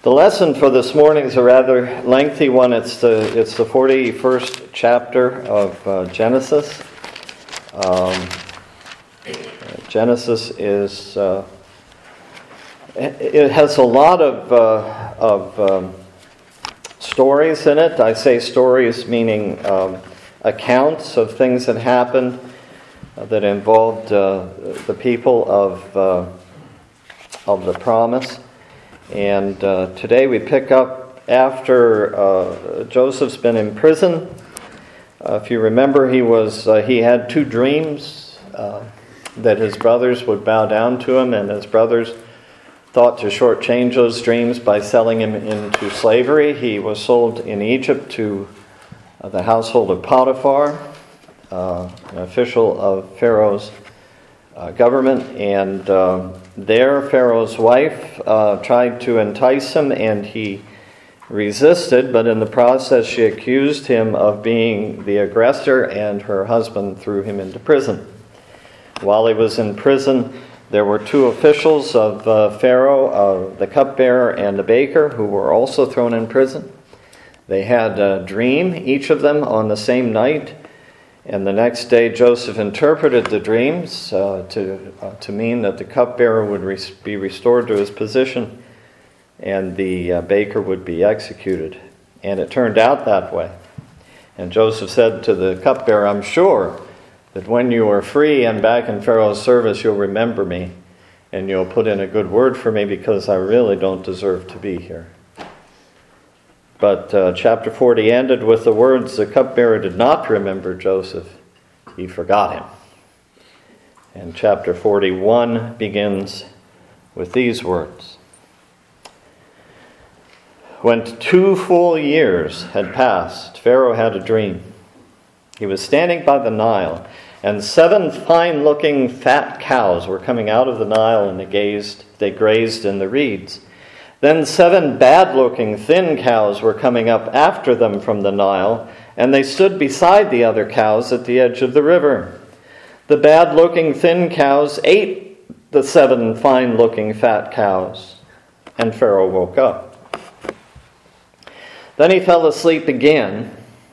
The lesson for this morning is a rather lengthy one. It's the 41st chapter of Genesis. Genesis is it has a lot of stories in it. I say stories meaning accounts of things that happened that involved the people of the promise. And today we pick up after Joseph's been in prison. If you remember, he had two dreams that his brothers would bow down to him, and his brothers thought to shortchange those dreams by selling him into slavery. He was sold in Egypt to the household of Potiphar, an official of Pharaoh's government, and there Pharaoh's wife tried to entice him, and he resisted, but in the process she accused him of being the aggressor, and her husband threw him into prison. While he was in prison, there were two officials of Pharaoh, the cupbearer and the baker, who were also thrown in prison. They had a dream, each of them, on the same night. And the next day, Joseph interpreted the dreams to mean that the cupbearer would be restored to his position and the baker would be executed. And it turned out that way. And Joseph said to the cupbearer, "I'm sure that when you are free and back in Pharaoh's service, you'll remember me and you'll put in a good word for me because I really don't deserve to be here." But chapter 40 ended with the words, "The cupbearer did not remember Joseph, he forgot him." And chapter 41 begins with these words. When 2 full years had passed, Pharaoh had a dream. He was standing by the Nile, and 7 fine-looking fat cows were coming out of the Nile, and they grazed in the reeds. Then 7 bad-looking thin cows were coming up after them from the Nile, and they stood beside the other cows at the edge of the river. The bad-looking thin cows ate the 7 fine-looking fat cows, and Pharaoh woke up. Then he fell asleep again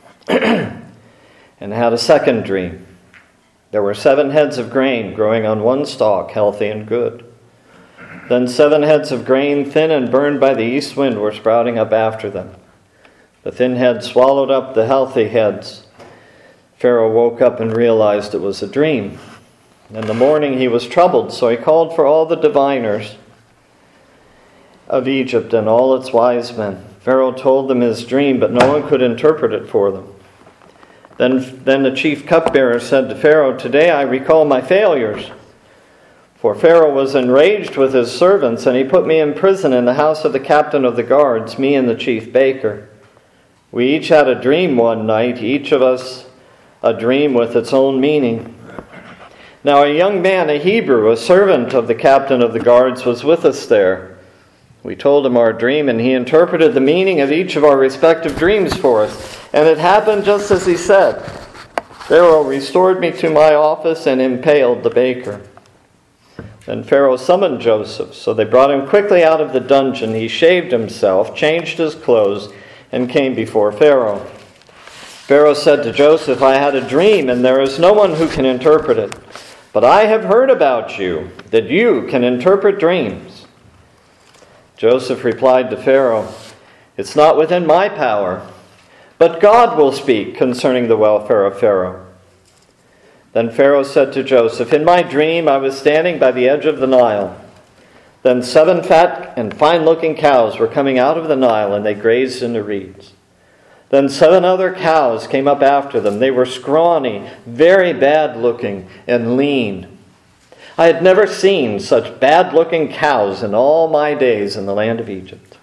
and had a second dream. There were 7 heads of grain growing on one stalk, healthy and good. Then 7 heads of grain, thin and burned by the east wind, were sprouting up after them. The thin heads swallowed up the healthy heads. Pharaoh woke up and realized it was a dream. In the morning he was troubled, so he called for all the diviners of Egypt and all its wise men. Pharaoh told them his dream, but no one could interpret it for them. Then the chief cupbearer said to Pharaoh, "Today I recall my failures. For Pharaoh was enraged with his servants, and he put me in prison in the house of the captain of the guards, me and the chief baker. We each had a dream one night, each of us a dream with its own meaning. Now a young man, a Hebrew, a servant of the captain of the guards, was with us there. We told him our dream, and he interpreted the meaning of each of our respective dreams for us. And it happened just as he said. Pharaoh restored me to my office and impaled the baker. Then Pharaoh summoned Joseph, so they brought him quickly out of the dungeon. He shaved himself, changed his clothes, and came before Pharaoh. Pharaoh said to Joseph, "I had a dream, and there is no one who can interpret it. But I have heard about you, that you can interpret dreams." Joseph replied to Pharaoh, "It's not within my power, but God will speak concerning the welfare of Pharaoh." Then Pharaoh said to Joseph, "In my dream I was standing by the edge of the Nile. Then 7 fat and fine-looking cows were coming out of the Nile, and they grazed in the reeds. Then 7 other cows came up after them. They were scrawny, very bad-looking, and lean. I had never seen such bad-looking cows in all my days in the land of Egypt.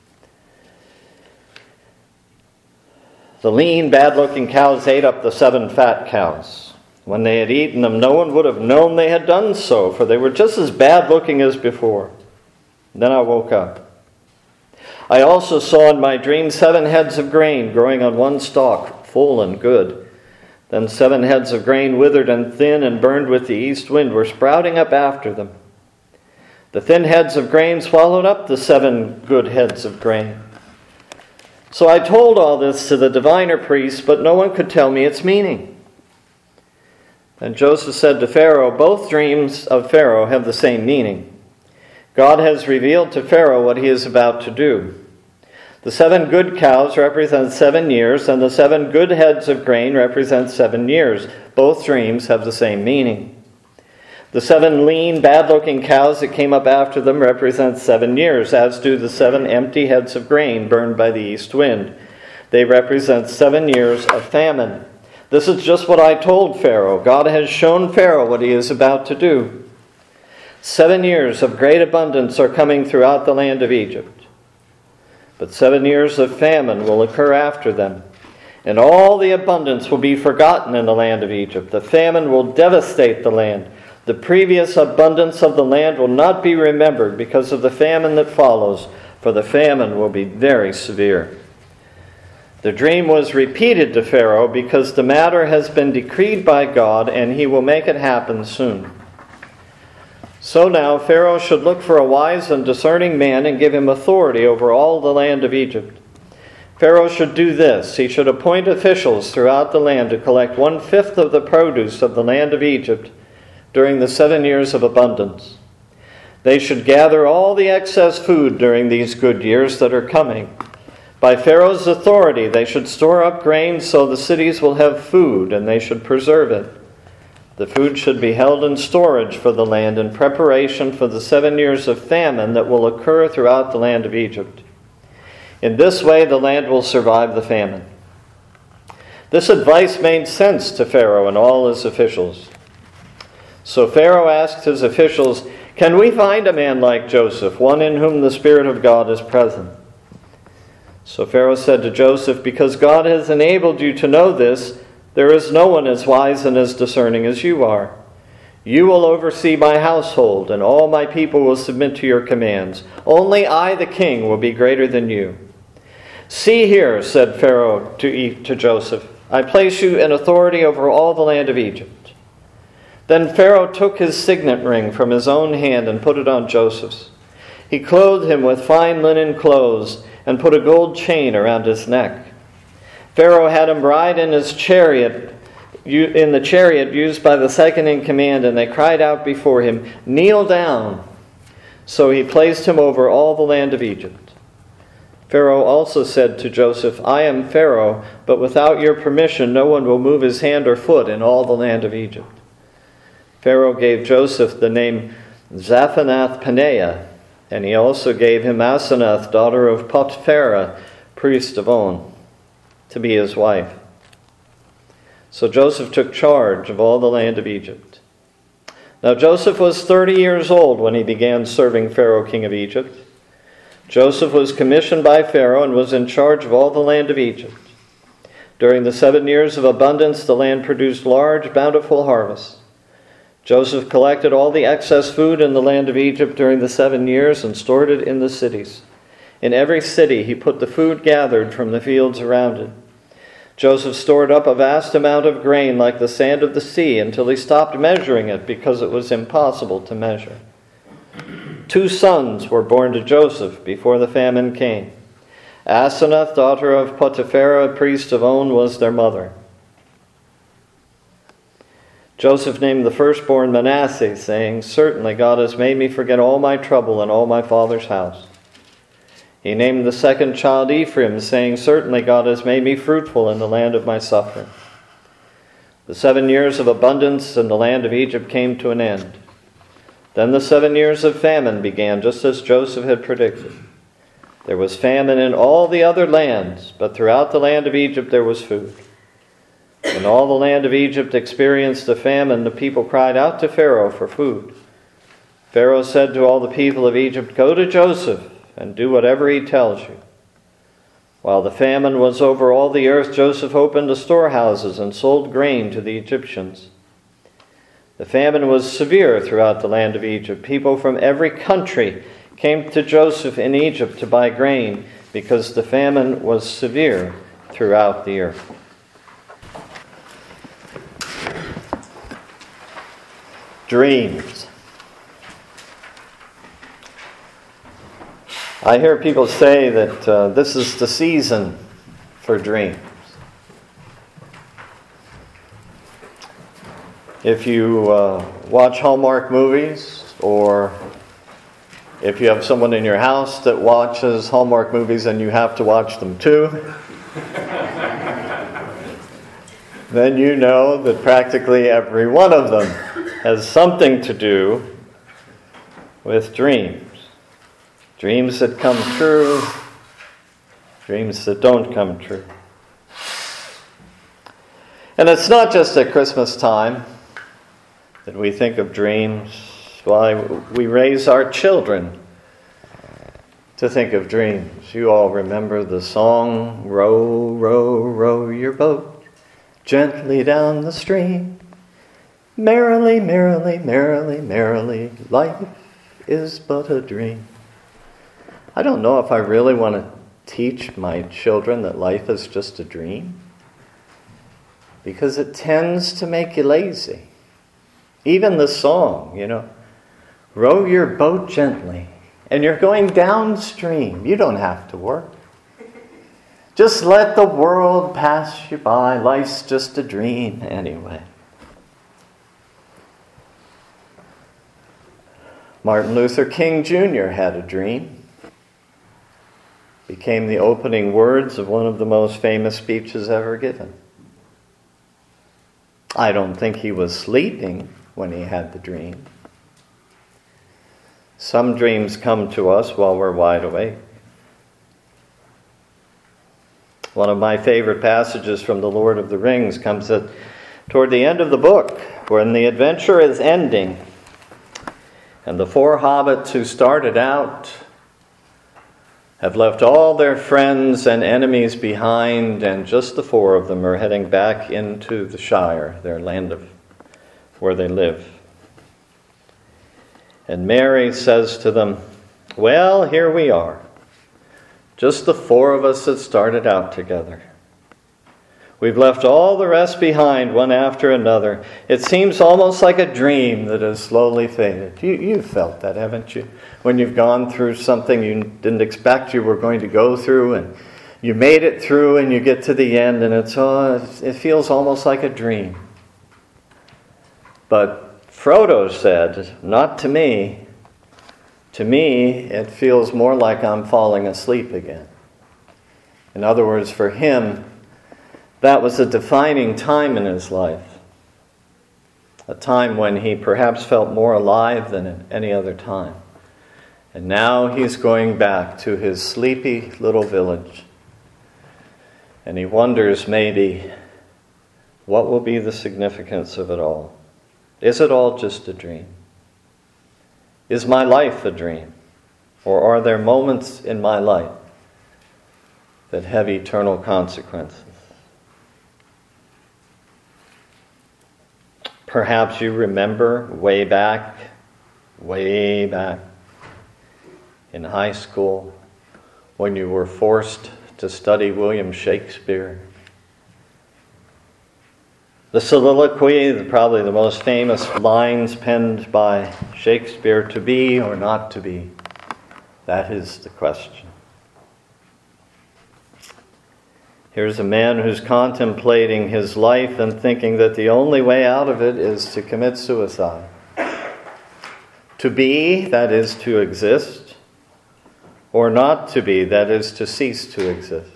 The lean, bad-looking cows ate up the 7 fat cows. When they had eaten them, no one would have known they had done so, for they were just as bad-looking as before. Then I woke up. I also saw in my dream 7 heads of grain growing on one stalk, full and good. Then 7 heads of grain, withered and thin and burned with the east wind, were sprouting up after them. The thin heads of grain swallowed up the 7 good heads of grain. So I told all this to the diviner priests, but no one could tell me its meaning. And Joseph said to Pharaoh, both dreams of Pharaoh have the same meaning. God has revealed to Pharaoh what he is about to do. The 7 good cows represent 7 years, and the 7 good heads of grain represent 7 years. Both dreams have the same meaning. The 7 lean, bad-looking cows that came up after them represent 7 years, as do the 7 empty heads of grain burned by the east wind. They represent 7 years of famine. This is just what I told Pharaoh. God has shown Pharaoh what he is about to do. 7 years of great abundance are coming throughout the land of Egypt. But 7 years of famine will occur after them, and all the abundance will be forgotten in the land of Egypt. The famine will devastate the land. The previous abundance of the land will not be remembered because of the famine that follows, for the famine will be very severe. The dream was repeated to Pharaoh because the matter has been decreed by God, and he will make it happen soon. So now Pharaoh should look for a wise and discerning man and give him authority over all the land of Egypt. Pharaoh should do this. He should appoint officials throughout the land to collect 1/5 of the produce of the land of Egypt during the 7 years of abundance. They should gather all the excess food during these good years that are coming. By Pharaoh's authority, they should store up grain so the cities will have food, and they should preserve it. The food should be held in storage for the land in preparation for the 7 years of famine that will occur throughout the land of Egypt. In this way, the land will survive the famine. This advice made sense to Pharaoh and all his officials. So Pharaoh asked his officials, "Can we find a man like Joseph, one in whom the Spirit of God is present?" So Pharaoh said to Joseph, "Because God has enabled you to know this, there is no one as wise and as discerning as you are. You will oversee my household, and all my people will submit to your commands. Only I, the king, will be greater than you." "See here," said Pharaoh to Joseph, "I place you in authority over all the land of Egypt." Then Pharaoh took his signet ring from his own hand and put it on Joseph's. He clothed him with fine linen clothes and put a gold chain around his neck. Pharaoh had him ride in his chariot, in the chariot used by the second in command, and they cried out before him, "Kneel down." So he placed him over all the land of Egypt. Pharaoh also said to Joseph, "I am Pharaoh, but without your permission no one will move his hand or foot in all the land of Egypt." Pharaoh gave Joseph the name Zaphenath-Paneah, and he also gave him Asenath, daughter of Potipharah, priest of On, to be his wife. So Joseph took charge of all the land of Egypt. Now Joseph was 30 years old when he began serving Pharaoh, king of Egypt. Joseph was commissioned by Pharaoh and was in charge of all the land of Egypt. During the 7 years of abundance, the land produced large, bountiful harvests. Joseph collected all the excess food in the land of Egypt during the 7 years and stored it in the cities. In every city he put the food gathered from the fields around it. Joseph stored up a vast amount of grain like the sand of the sea until he stopped measuring it because it was impossible to measure. 2 sons were born to Joseph before the famine came. Asenath, daughter of Potipharah, priest of On, was their mother. Joseph named the firstborn Manasseh, saying, "Certainly God has made me forget all my trouble and all my father's house." He named the second child Ephraim, saying, "Certainly God has made me fruitful in the land of my suffering." The 7 years of abundance in the land of Egypt came to an end. Then the 7 years of famine began, just as Joseph had predicted. There was famine in all the other lands, but throughout the land of Egypt there was food. When all the land of Egypt experienced a famine, the people cried out to Pharaoh for food. Pharaoh said to all the people of Egypt, "Go to Joseph and do whatever he tells you." While the famine was over all the earth, Joseph opened the storehouses and sold grain to the Egyptians. The famine was severe throughout the land of Egypt. People from every country came to Joseph in Egypt to buy grain because the famine was severe throughout the earth. Dreams. I hear people say that this is the season for dreams. If you watch Hallmark movies, or if you have someone in your house that watches Hallmark movies and you have to watch them too, then you know that practically every one of them has something to do with dreams. Dreams that come true, dreams that don't come true. And it's not just at Christmas time that we think of dreams. Why, we raise our children to think of dreams. You all remember the song, "Row, row, row your boat gently down the stream. Merrily, merrily, merrily, merrily, life is but a dream." I don't know if I really want to teach my children that life is just a dream, because it tends to make you lazy. Even the song, row your boat gently, and you're going downstream. You don't have to work. Just let the world pass you by. Life's just a dream anyway. Martin Luther King Jr. had a dream. Became the opening words of one of the most famous speeches ever given. I don't think he was sleeping when he had the dream. Some dreams come to us while we're wide awake. One of my favorite passages from The Lord of the Rings comes toward the end of the book, when the adventure is ending, and the four hobbits who started out have left all their friends and enemies behind, and just the four of them are heading back into the Shire, their land of where they live. And Merry says to them, "Well, here we are, just the four of us that started out together. We've left all the rest behind, one after another. It seems almost like a dream that has slowly faded." You've felt that, haven't you? When you've gone through something you didn't expect you were going to go through, and you made it through, and you get to the end, and it feels almost like a dream. But Frodo said, "Not to me. To me, it feels more like I'm falling asleep again." In other words, for him, that was a defining time in his life. A time when he perhaps felt more alive than at any other time. And now he's going back to his sleepy little village. And he wonders maybe, what will be the significance of it all? Is it all just a dream? Is my life a dream? Or are there moments in my life that have eternal consequences? Perhaps you remember way back in high school when you were forced to study William Shakespeare. The soliloquy, probably the most famous lines penned by Shakespeare, "To be or not to be? That is the question." Here's a man who's contemplating his life and thinking that the only way out of it is to commit suicide. To be, that is to exist, or not to be, that is to cease to exist.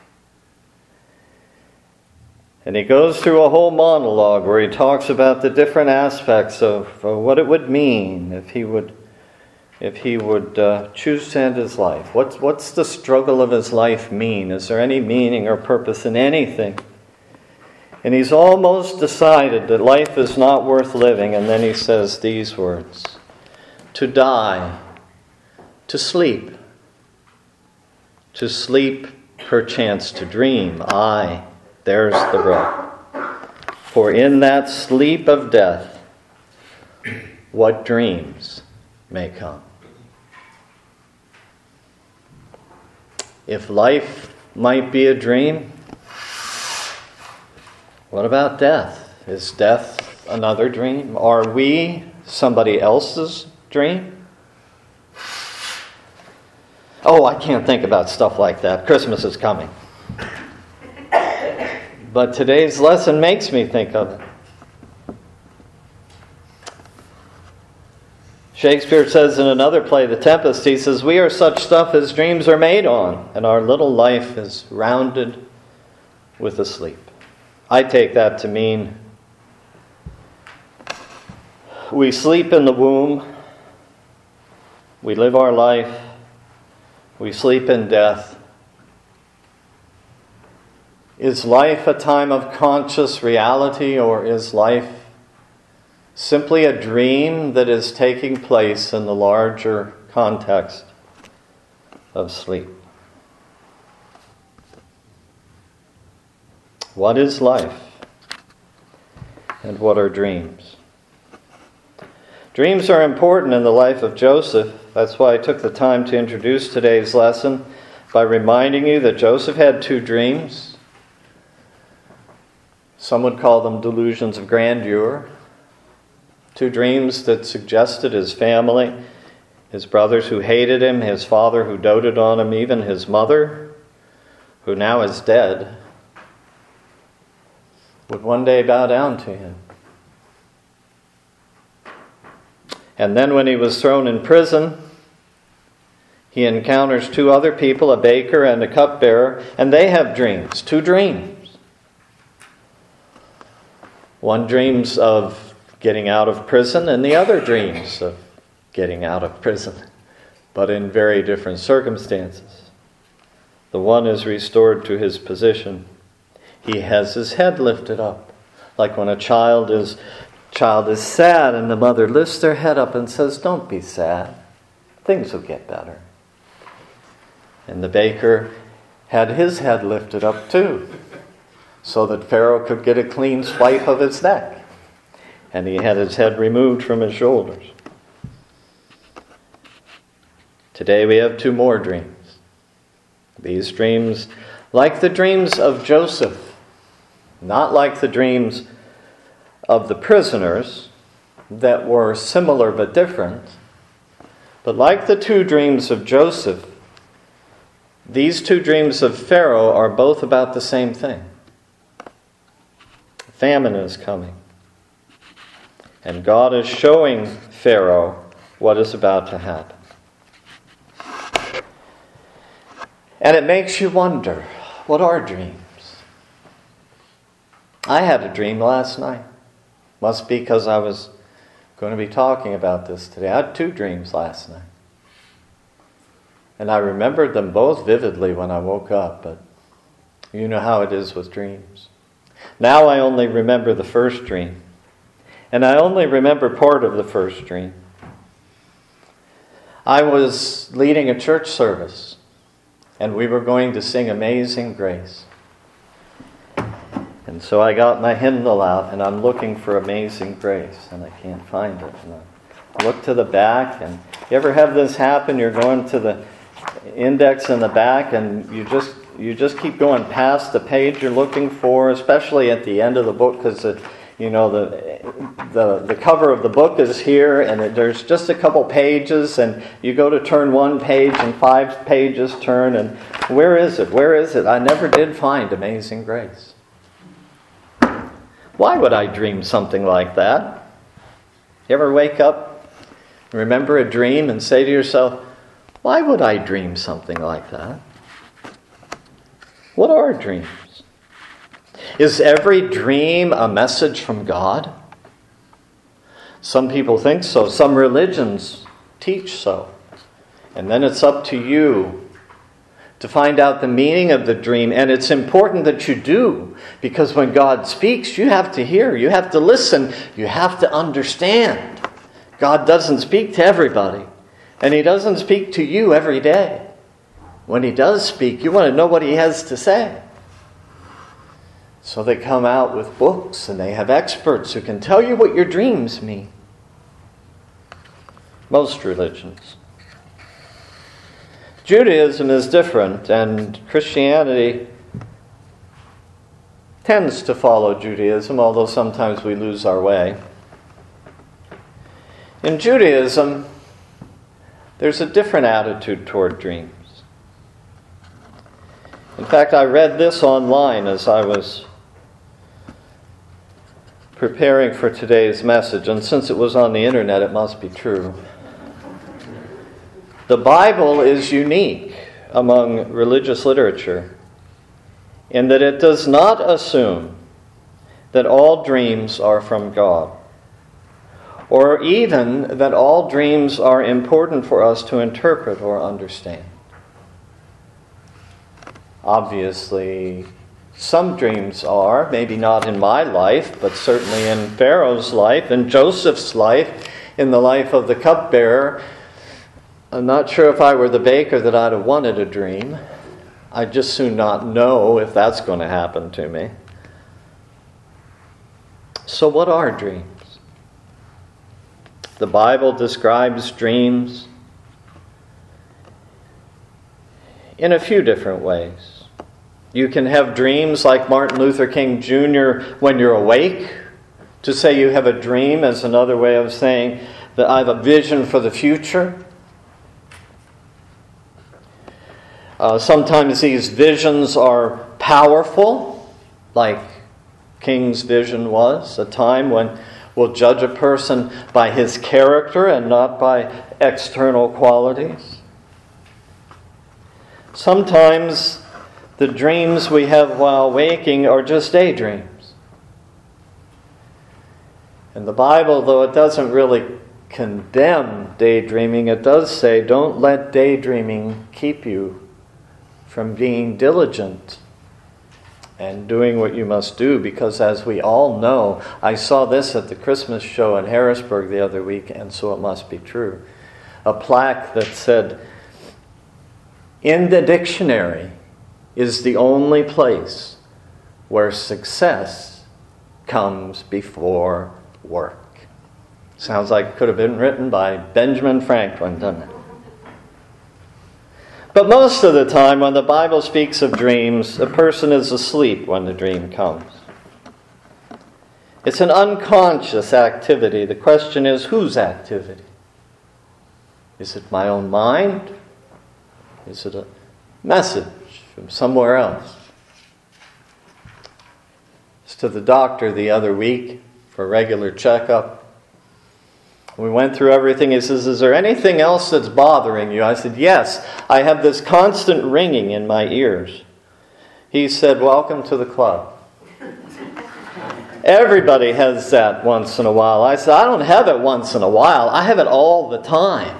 And he goes through a whole monologue where he talks about the different aspects of what it would mean if he would choose to end his life. What's the struggle of his life mean? Is there any meaning or purpose in anything? And he's almost decided that life is not worth living, and then he says these words: "To die, to sleep perchance to dream, aye, there's the rub. For in that sleep of death, what dreams may come." If life might be a dream, what about death? Is death another dream? Are we somebody else's dream? Oh, I can't think about stuff like that. Christmas is coming. But today's lesson makes me think of it. Shakespeare says in another play, The Tempest, he says, "We are such stuff as dreams are made on, and our little life is rounded with a sleep." I take that to mean we sleep in the womb, we live our life, we sleep in death. Is life a time of conscious reality, or is life simply a dream that is taking place in the larger context of sleep? What is life? And what are dreams? Dreams are important in the life of Joseph. That's why I took the time to introduce today's lesson by reminding you that Joseph had 2 dreams. Some would call them delusions of grandeur. 2 dreams that suggested his family, his brothers who hated him, his father who doted on him, even his mother, who now is dead, would one day bow down to him. And then when he was thrown in prison, he encounters 2 other people, a baker and a cupbearer, and they have dreams, 2 dreams. One dreams of getting out of prison, and the other dreams of getting out of prison, but in very different circumstances. The one is restored to his position. He has his head lifted up, like when a child is sad and the mother lifts their head up and says, "Don't be sad. Things will get better." And the baker had his head lifted up too, so that Pharaoh could get a clean swipe of his neck. And he had his head removed from his shoulders. Today we have 2 more dreams. These dreams, like the dreams of Joseph, not like the dreams of the prisoners that were similar but different, but like the 2 dreams of Joseph, these 2 dreams of Pharaoh are both about the same thing. Famine is coming. And God is showing Pharaoh what is about to happen. And it makes you wonder, what are dreams? I had a dream last night. Must be because I was going to be talking about this today. I had 2 dreams last night. And I remembered them both vividly when I woke up, but you know how it is with dreams. Now I only remember the first dream. And I only remember part of the first dream. I was leading a church service, and we were going to sing Amazing Grace. And so I got my hymnal out, and I'm looking for Amazing Grace, and I can't find it. And I look to the back, and you ever have this happen? You're going to the index in the back, and you just keep going past the page you're looking for, especially at the end of the book, because the cover of the book is here, and there's just a couple pages, and you go to turn 1 page, and 5 pages turn, and where is it? Where is it? I never did find Amazing Grace. Why would I dream something like that? You ever wake up, remember a dream, and say to yourself, why would I dream something like that? What are dreams? Is every dream a message from God? Some people think so. Some religions teach so. And then it's up to you to find out the meaning of the dream. And it's important that you do, because when God speaks, you have to hear, you have to listen, you have to understand. God doesn't speak to everybody, and He doesn't speak to you every day. When He does speak, you want to know what He has to say. So they come out with books, and they have experts who can tell you what your dreams mean. Most religions. Judaism is different, and Christianity tends to follow Judaism, although sometimes we lose our way. In Judaism, there's a different attitude toward dreams. In fact, I read this online as I was preparing for today's message, and since it was on the internet, it must be true. The Bible is unique among religious literature in that it does not assume that all dreams are from God, or even that all dreams are important for us to interpret or understand. Obviously, some dreams are, maybe not in my life, but certainly in Pharaoh's life, in Joseph's life, in the life of the cupbearer. I'm not sure if I were the baker that I'd have wanted a dream. I'd just soon not know if that's going to happen to me. So what are dreams? The Bible describes dreams in a few different ways. You can have dreams like Martin Luther King Jr. when you're awake. To say you have a dream is another way of saying that I have a vision for the future. Sometimes these visions are powerful, like King's vision was, a time when we'll judge a person by his character and not by external qualities. Sometimes the dreams we have while waking are just daydreams. And the Bible, though it doesn't really condemn daydreaming, it does say, don't let daydreaming keep you from being diligent and doing what you must do, because as we all know, I saw this at the Christmas show in Harrisburg the other week, and so it must be true. A plaque that said, in the dictionary is the only place where success comes before work. Sounds like it could have been written by Benjamin Franklin, doesn't it? But most of the time when the Bible speaks of dreams, a person is asleep when the dream comes. It's an unconscious activity. The question is, whose activity? Is it my own mind? Is it a message from somewhere else? I was to the doctor the other week for a regular checkup. We went through everything. He says, is there anything else that's bothering you? I said, yes, I have this constant ringing in my ears. He said, welcome to the club. Everybody has that once in a while. I said, I don't have it once in a while. I have it all the time.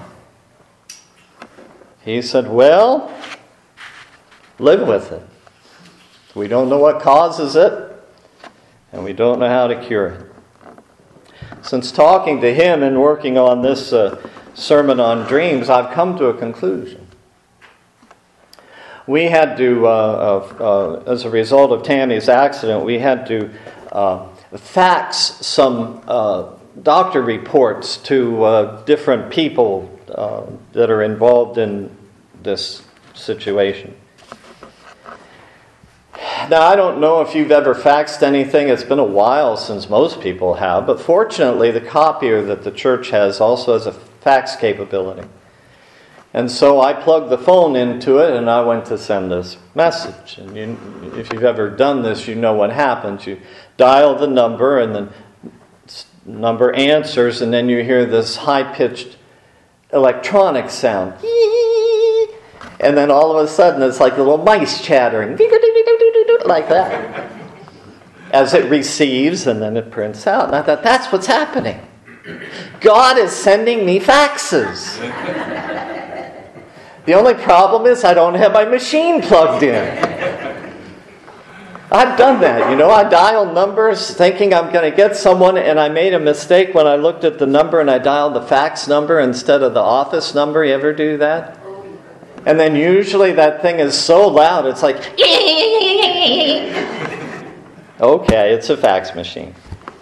He said, well, live with it. We don't know what causes it, and we don't know how to cure it. Since talking to him and working on this sermon on dreams, I've come to a conclusion. We had to, as a result of Tammy's accident, we had to fax some doctor reports to different people that are involved in this situation. Now, I don't know if you've ever faxed anything. It's been a while since most people have, but fortunately the copier that the church has also has a fax capability. And so I plugged the phone into it and I went to send this message. And if you've ever done this, you know what happens. You dial the number and the number answers, and then you hear this high-pitched electronic sound. And then all of a sudden it's like little mice chattering. Like that. As it receives and then it prints out. And I thought, that's what's happening. God is sending me faxes. The only problem is I don't have my machine plugged in. I've done that, I dial numbers thinking I'm going to get someone, and I made a mistake when I looked at the number and I dialed the fax number instead of the office number. You ever do that? And then usually that thing is so loud, it's like, okay, it's a fax machine.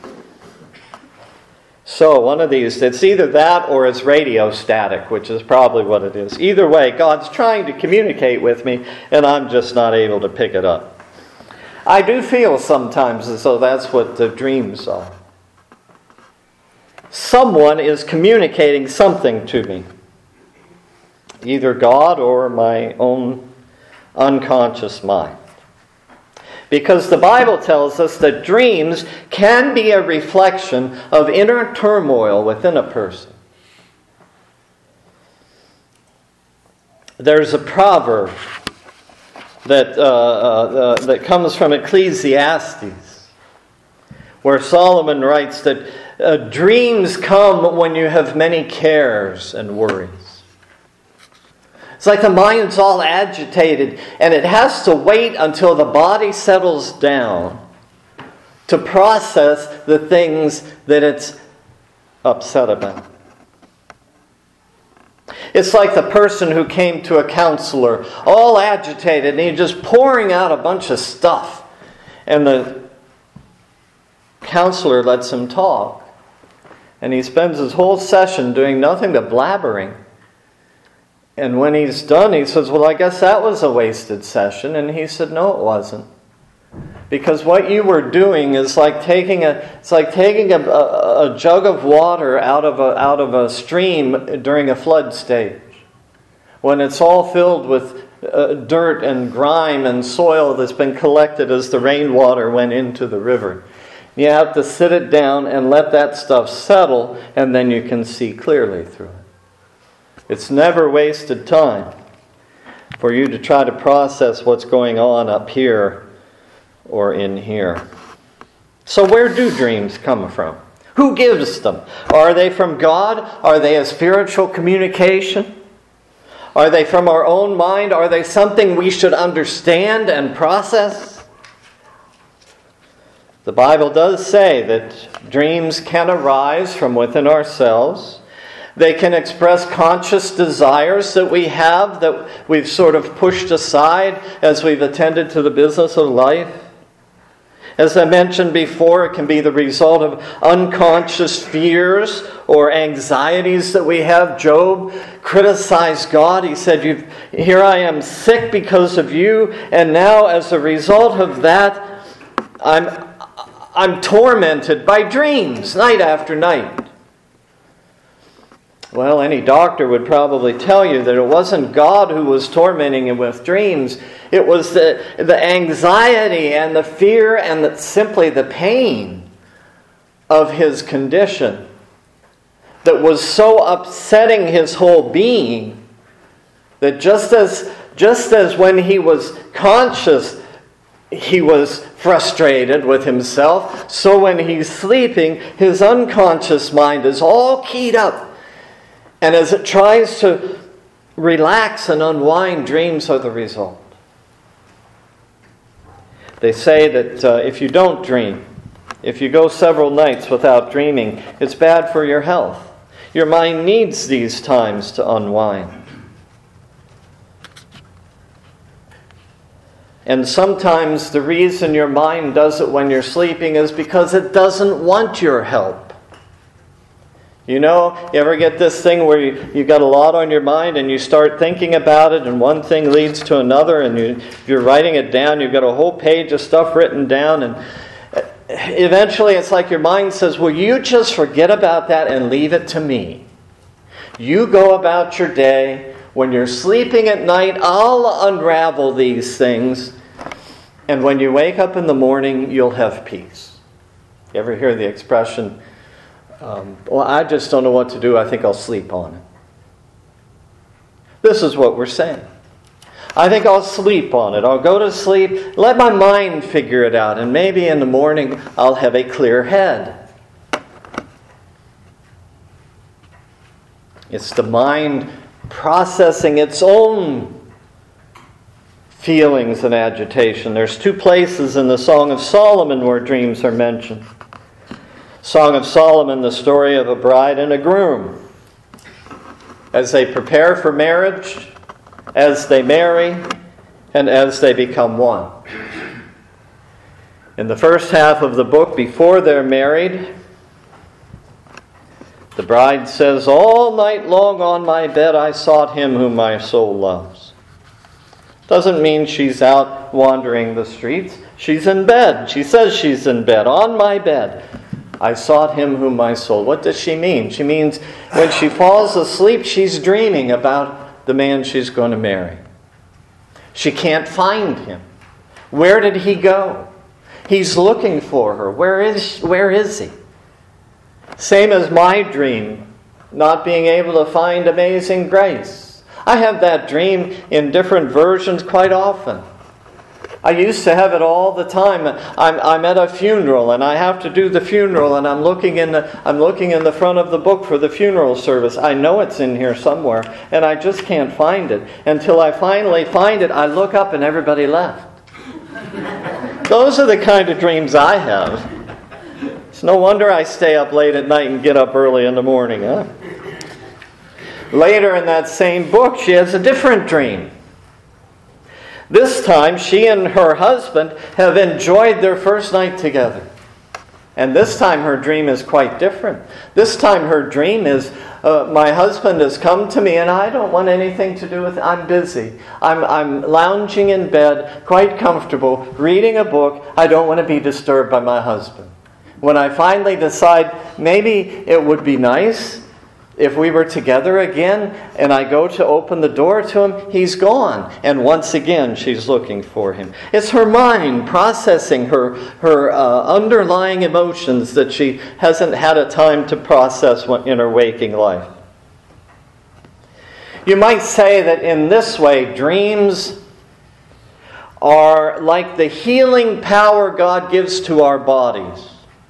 So one of these, it's either that or it's radio static, which is probably what it is. Either way, God's trying to communicate with me, and I'm just not able to pick it up. I do feel sometimes as though that's what the dreams are. Someone is communicating something to me. Either God or my own unconscious mind. Because the Bible tells us that dreams can be a reflection of inner turmoil within a person. There's a proverb that comes from Ecclesiastes, where Solomon writes that dreams come when you have many cares and worries. It's like the mind's all agitated, and it has to wait until the body settles down to process the things that it's upset about. It's like the person who came to a counselor, all agitated, and he's just pouring out a bunch of stuff. And the counselor lets him talk. And he spends his whole session doing nothing but blabbering. And when he's done, he says, well, I guess that was a wasted session. And he said, no, it wasn't. Because what you were doing is like taking a jug of water out of a stream during a flood stage. When it's all filled with dirt and grime and soil that's been collected as the rainwater went into the river. You have to sit it down and let that stuff settle, and then you can see clearly through it. It's never wasted time for you to try to process what's going on up here or in here. So where do dreams come from? Who gives them? Are they from God? Are they a spiritual communication? Are they from our own mind? Are they something we should understand and process? The Bible does say that dreams can arise from within ourselves. They can express conscious desires that we have, that we've sort of pushed aside as we've attended to the business of life. As I mentioned before, it can be the result of unconscious fears or anxieties that we have. Job criticized God. He said, here I am sick because of you, and now as a result of that, I'm tormented by dreams night after night. Well, any doctor would probably tell you that it wasn't God who was tormenting him with dreams. It was the anxiety and the fear and simply the pain of his condition that was so upsetting his whole being that just as when he was conscious he was frustrated with himself, so when he's sleeping, his unconscious mind is all keyed up. And as it tries to relax and unwind, dreams are the result. They say that if you don't dream, if you go several nights without dreaming, it's bad for your health. Your mind needs these times to unwind. And sometimes the reason your mind does it when you're sleeping is because it doesn't want your help. You know, you ever get this thing where you've got a lot on your mind and you start thinking about it and one thing leads to another and if you're writing it down, you've got a whole page of stuff written down and eventually it's like your mind says, well, you just forget about that and leave it to me. You go about your day. When you're sleeping at night, I'll unravel these things. And when you wake up in the morning, you'll have peace. You ever hear the expression, well, I just don't know what to do. I think I'll sleep on it. This is what we're saying. I think I'll sleep on it. I'll go to sleep, let my mind figure it out, and maybe in the morning I'll have a clear head. It's the mind processing its own feelings and agitation. There's two places in the Song of Solomon where dreams are mentioned. Song of Solomon, the story of a bride and a groom. As they prepare for marriage, as they marry, and as they become one. In the first half of the book, before they're married, the bride says, all night long on my bed I sought him whom my soul loves. Doesn't mean she's out wandering the streets. She's in bed. She says she's in bed, on my bed. I sought him whom my soul. What does she mean? She means when she falls asleep, she's dreaming about the man she's going to marry. She can't find him. Where did he go? He's looking for her. Where is he? Same as my dream, not being able to find Amazing Grace. I have that dream in different versions quite often. I used to have it all the time. I'm at a funeral and I have to do the funeral, and I'm looking in the front of the book for the funeral service. I know it's in here somewhere and I just can't find it. Until I finally find it, I look up and everybody left. Those are the kind of dreams I have. It's no wonder I stay up late at night and get up early in the morning. Huh? Later in that same book, she has a different dream. This time, she and her husband have enjoyed their first night together. And this time, her dream is quite different. This time, her dream is, my husband has come to me and I don't want anything to do with it. I'm busy. I'm lounging in bed, quite comfortable, reading a book. I don't want to be disturbed by my husband. When I finally decide maybe it would be nice if we were together again, and I go to open the door to him, he's gone. And once again, she's looking for him. It's her mind processing her underlying emotions that she hasn't had a time to process in her waking life. You might say that in this way, dreams are like the healing power God gives to our bodies.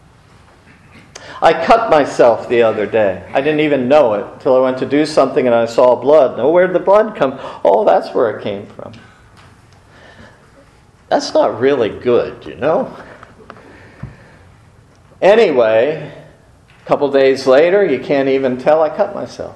I cut myself the other day. I didn't even know it until I went to do something and I saw blood. Oh, where did the blood come? Oh, that's where it came from. That's not really good, you know. Anyway, a couple days later, you can't even tell I cut myself.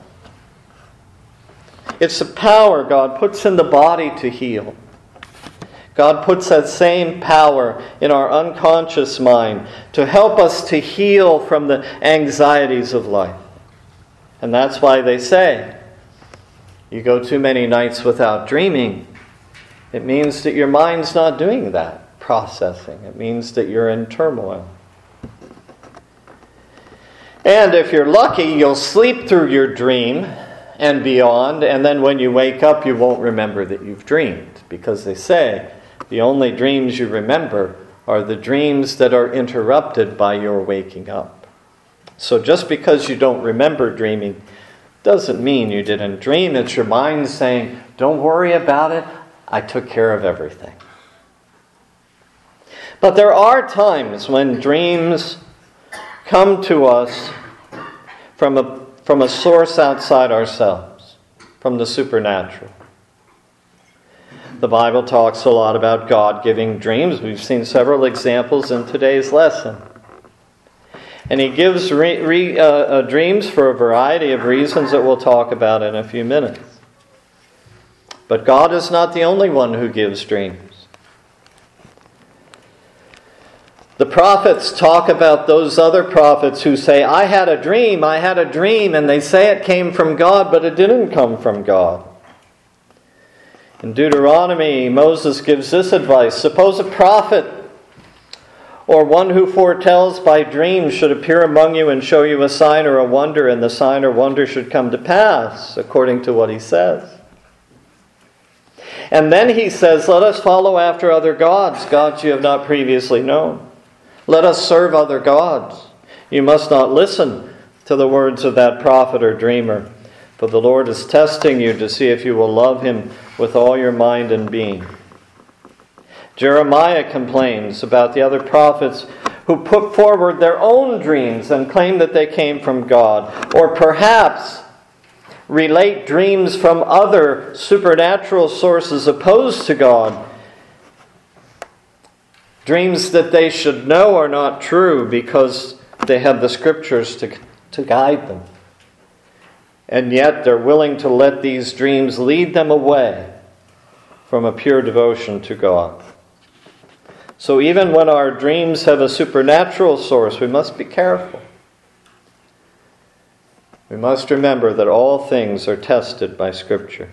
It's the power God puts in the body to heal. God puts that same power in our unconscious mind to help us to heal from the anxieties of life. And that's why they say, you go too many nights without dreaming, it means that your mind's not doing that processing. It means that you're in turmoil. And if you're lucky, you'll sleep through your dream and beyond, and then when you wake up, you won't remember that you've dreamed, because they say, the only dreams you remember are the dreams that are interrupted by your waking up. So just because you don't remember dreaming doesn't mean you didn't dream. It's your mind saying, don't worry about it, I took care of everything. But there are times when dreams come to us from a source outside ourselves, from the supernatural. The Bible talks a lot about God giving dreams. We've seen several examples in today's lesson. And He gives dreams for a variety of reasons that we'll talk about in a few minutes. But God is not the only one who gives dreams. The prophets talk about those other prophets who say, I had a dream, and they say it came from God, but it didn't come from God. In Deuteronomy, Moses gives this advice. Suppose a prophet or one who foretells by dreams should appear among you and show you a sign or a wonder, and the sign or wonder should come to pass, according to what he says. And then he says, let us follow after other gods, gods you have not previously known. Let us serve other gods. You must not listen to the words of that prophet or dreamer, for the Lord is testing you to see if you will love Him with all your mind and being. Jeremiah complains about the other prophets who put forward their own dreams and claim that they came from God, or perhaps relate dreams from other supernatural sources opposed to God. Dreams that they should know are not true because they have the Scriptures to guide them. And yet they're willing to let these dreams lead them away from a pure devotion to God. So even when our dreams have a supernatural source, we must be careful. We must remember that all things are tested by Scripture.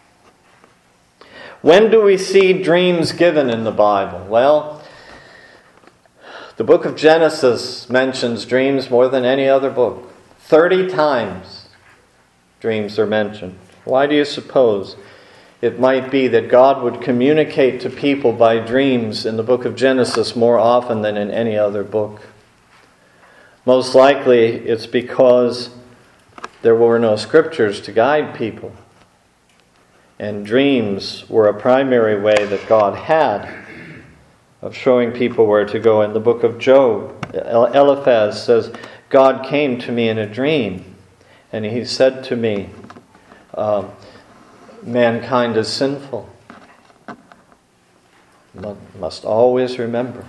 When do we see dreams given in the Bible? Well, the book of Genesis mentions dreams more than any other book. 30 times dreams are mentioned. Why do you suppose? It might be that God would communicate to people by dreams in the book of Genesis more often than in any other book. Most likely it's because there were no scriptures to guide people. And dreams were a primary way that God had of showing people where to go. In the book of Job, Eliphaz says, God came to me in a dream, and he said to me, mankind is sinful. Must always remember.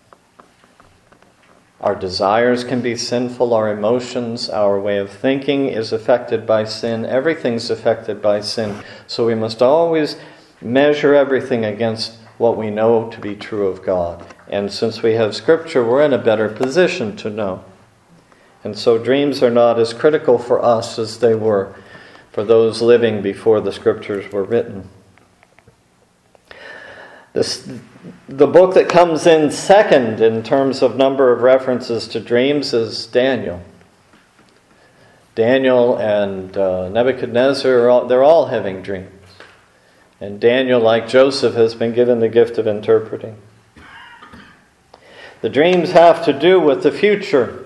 Our desires can be sinful, our emotions, our way of thinking is affected by sin. Everything's affected by sin. So we must always measure everything against what we know to be true of God. And since we have Scripture, we're in a better position to know. And so dreams are not as critical for us as they were for those living before the Scriptures were written. The book that comes in second in terms of number of references to dreams is Daniel. Daniel and Nebuchadnezzar, they're all having dreams. And Daniel, like Joseph, has been given the gift of interpreting. The dreams have to do with the future,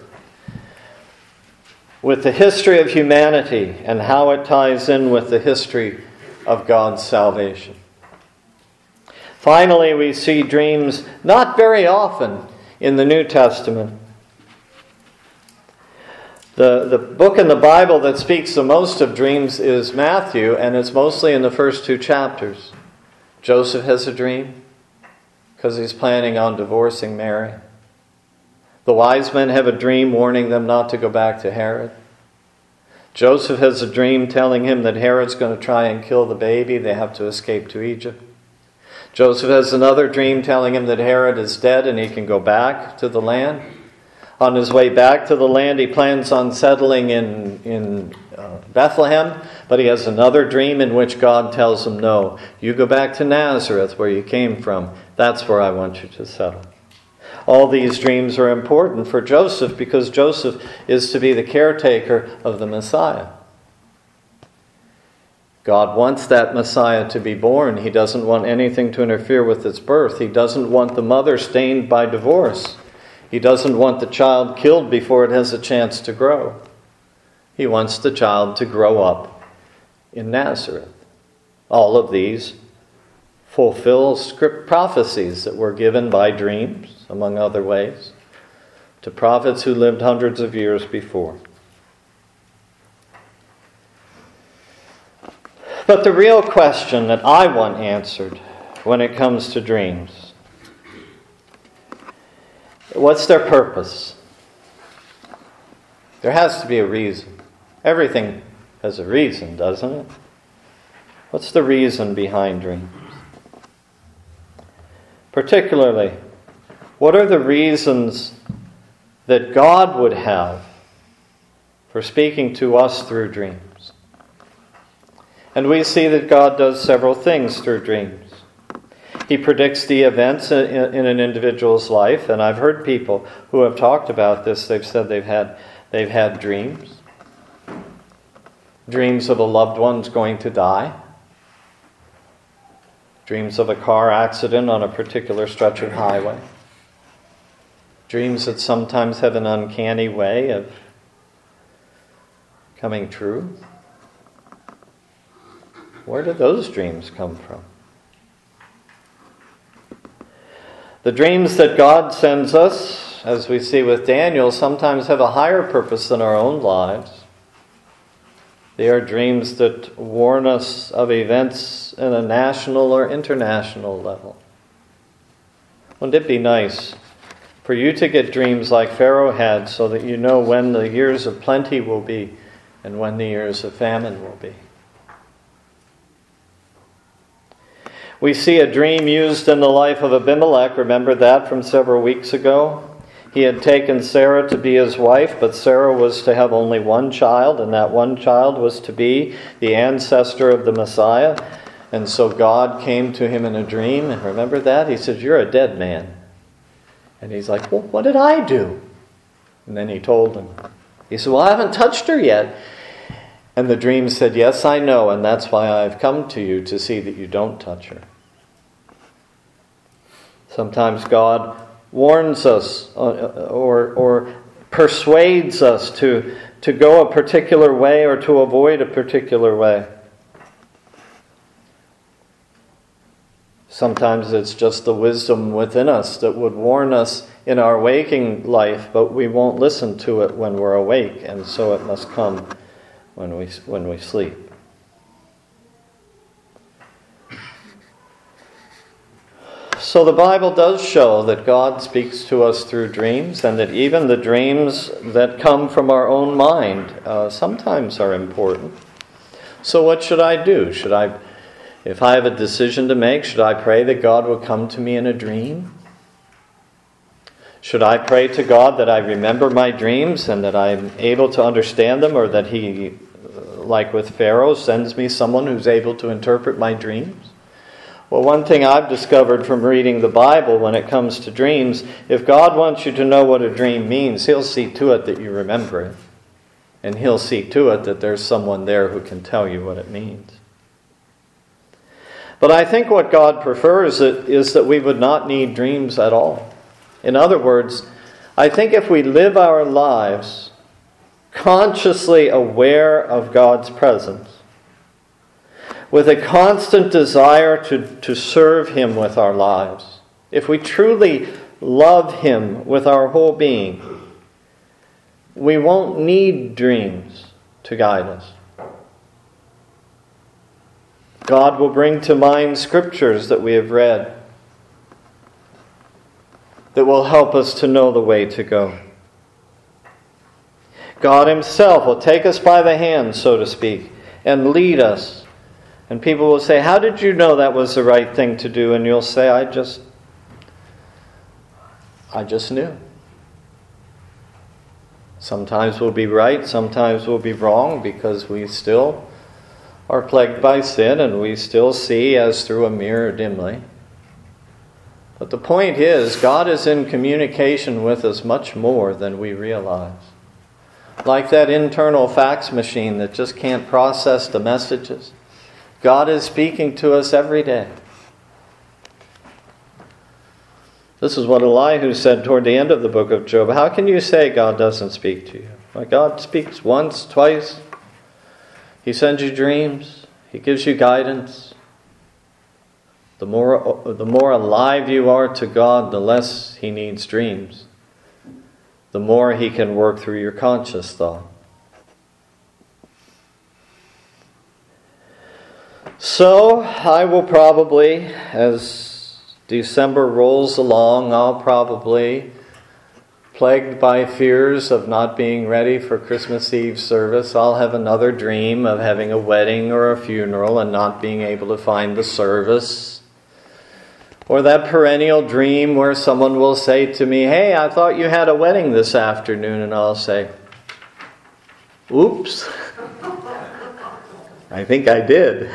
with the history of humanity, and how it ties in with the history of God's salvation. Finally, we see dreams not very often in the New Testament. The book in the Bible that speaks the most of dreams is Matthew, and it's mostly in the first 2 chapters. Joseph has a dream because he's planning on divorcing Mary. The wise men have a dream warning them not to go back to Herod. Joseph has a dream telling him that Herod's going to try and kill the baby. They have to escape to Egypt. Joseph has another dream telling him that Herod is dead and he can go back to the land. On his way back to the land, he plans on settling in Bethlehem, but he has another dream in which God tells him, no, you go back to Nazareth where you came from. That's where I want you to settle. All these dreams are important for Joseph because Joseph is to be the caretaker of the Messiah. God wants that Messiah to be born. He doesn't want anything to interfere with its birth. He doesn't want the mother stained by divorce. He doesn't want the child killed before it has a chance to grow. He wants the child to grow up in Nazareth. All of these fulfill script prophecies that were given by dreams, among other ways, to prophets who lived hundreds of years before. But the real question that I want answered when it comes to dreams, what's their purpose? There has to be a reason. Everything has a reason, doesn't it? What's the reason behind dreams? Particularly, what are the reasons that God would have for speaking to us through dreams? And we see that God does several things through dreams. He predicts the events in an individual's life, and I've heard people who have talked about this. They've said they've had dreams. Dreams of a loved one's going to die. Dreams of a car accident on a particular stretch of highway. Dreams that sometimes have an uncanny way of coming true. Where do those dreams come from? The dreams that God sends us, as we see with Daniel, sometimes have a higher purpose than our own lives. They are dreams that warn us of events at a national or international level. Wouldn't it be nice for you to get dreams like Pharaoh had so that you know when the years of plenty will be and when the years of famine will be? We see a dream used in the life of Abimelech. Remember that from several weeks ago? He had taken Sarah to be his wife, but Sarah was to have only one child, and that one child was to be the ancestor of the Messiah. And so God came to him in a dream. And remember that? He said, "You're a dead man." And he's like, "Well, what did I do?" And then he told him. He said, "Well, I haven't touched her yet." And the dream said, "Yes, I know, and that's why I've come to you, to see that you don't touch her." Sometimes God warns us or persuades us to go a particular way or to avoid a particular way. Sometimes it's just the wisdom within us that would warn us in our waking life, but we won't listen to it when we're awake, and so it must come when we sleep. So the Bible does show that God speaks to us through dreams, and that even the dreams that come from our own mind sometimes are important. So what should I do? If I have a decision to make, should I pray that God will come to me in a dream? Should I pray to God that I remember my dreams and that I'm able to understand them, or that He, like with Pharaoh, sends me someone who's able to interpret my dreams? Well, one thing I've discovered from reading the Bible when it comes to dreams, if God wants you to know what a dream means, He'll see to it that you remember it. And He'll see to it that there's someone there who can tell you what it means. But I think what God prefers is that we would not need dreams at all. In other words, I think if we live our lives consciously aware of God's presence, with a constant desire to serve Him with our lives, if we truly love Him with our whole being, we won't need dreams to guide us. God will bring to mind scriptures that we have read that will help us to know the way to go. God Himself will take us by the hand, so to speak, and lead us. And people will say, "How did you know that was the right thing to do?" And you'll say, I just knew. Sometimes we'll be right, sometimes we'll be wrong, because we still are plagued by sin and we still see as through a mirror dimly. But the point is, God is in communication with us much more than we realize. Like that internal fax machine that just can't process the messages, God is speaking to us every day. This is what Elihu said toward the end of the book of Job. How can you say God doesn't speak to you? Well, God speaks once, twice. He sends you dreams. He gives you guidance. The more alive you are to God, the less He needs dreams. The more He can work through your conscious thought. So, I will probably, as December rolls along, I'll probably, plagued by fears of not being ready for Christmas Eve service, I'll have another dream of having a wedding or a funeral and not being able to find the service. Or that perennial dream where someone will say to me, "Hey, I thought you had a wedding this afternoon," and I'll say, "Oops, I think I did."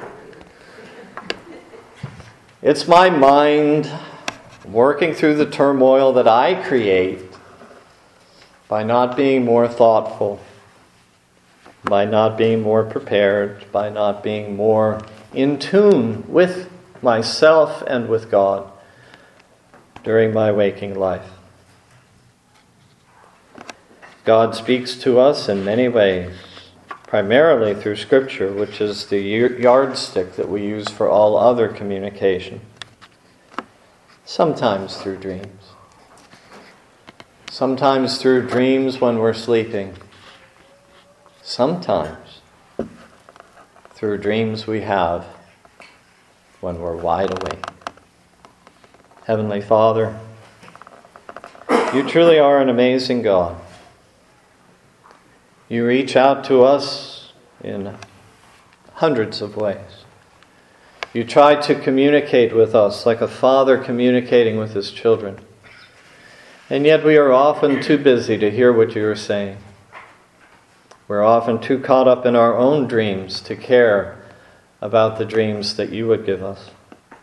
It's my mind working through the turmoil that I create by not being more thoughtful, by not being more prepared, by not being more in tune with myself and with God during my waking life. God speaks to us in many ways, primarily through Scripture, which is the yardstick that we use for all other communication. Sometimes through dreams. Sometimes through dreams when we're sleeping. Sometimes through dreams we have when we're wide awake. Heavenly Father, You truly are an amazing God. You reach out to us in hundreds of ways. You try to communicate with us like a father communicating with his children. And yet we are often too busy to hear what you are saying. We're often too caught up in our own dreams to care about the dreams that you would give us.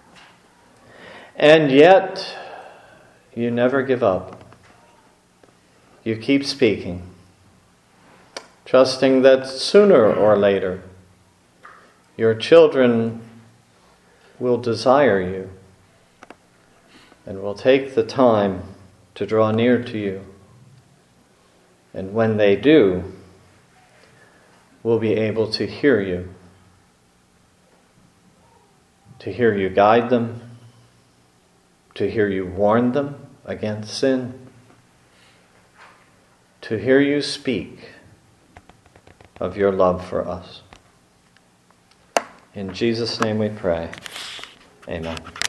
And yet, you never give up. You keep speaking. trusting that sooner or later your children will desire you and will take the time to draw near to you. And when they do, we'll be able to hear you guide them, to hear you warn them against sin, to hear you speak of your love for us. In Jesus' name we pray. Amen.